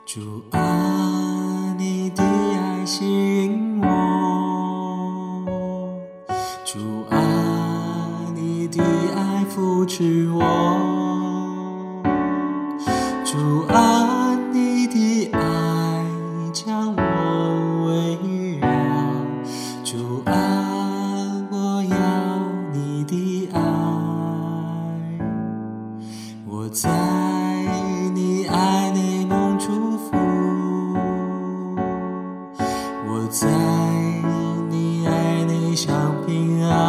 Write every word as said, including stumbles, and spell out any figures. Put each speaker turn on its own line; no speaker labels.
主啊，你的爱吸引我，主啊，你的爱扶持我，主啊，你的爱将我围绕，主啊，我要你的爱，我在你爱内蒙祝福，我在你爱内享平安。